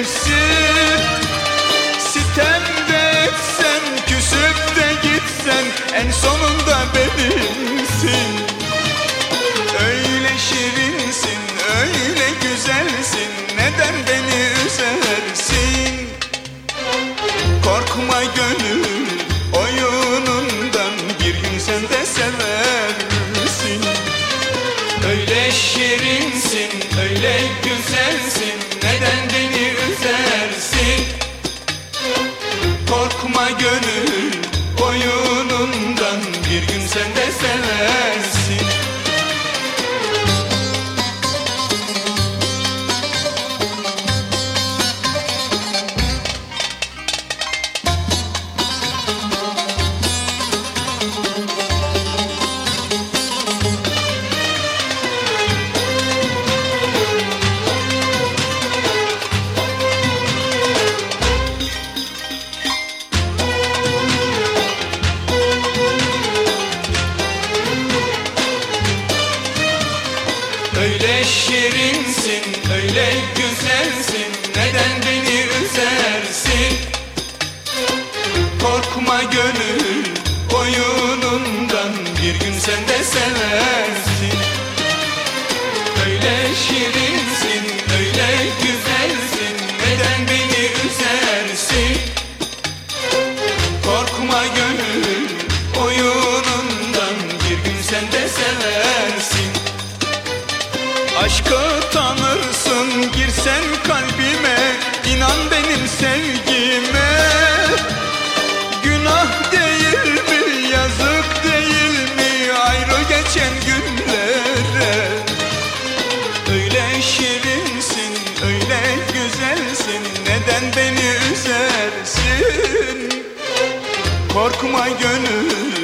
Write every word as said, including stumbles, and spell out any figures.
gelirsin. Sitem de etsen, küsüp de gitsen, en sonunda benimsin. Öyle şirinsin, öyle güzelsin, neden beni üzersin? Korkma gönül oyunundan, bir gün sen de seversin. Öyle şirinsin, öyle güzelsin, neden beni üzersin? Korkma gönül oyunundan, bir gün sen de seversin. Öyle şirinsin, öyle güzelsin, neden beni üzersin? Korkma gönül oyunundan, bir gün sen de seversin. Öyle şirinsin, öyle güzelsin, neden beni üzersin? Korkma gönül oyunundan, bir gün sen de seversin. Aşkı tanırsın, girsen kalbime, inan benim sevgime. Günah değil mi, yazık değil mi, ayrı geçen günlere? Öyle şirinsin, öyle güzelsin, neden beni üzersin? Korkma gönül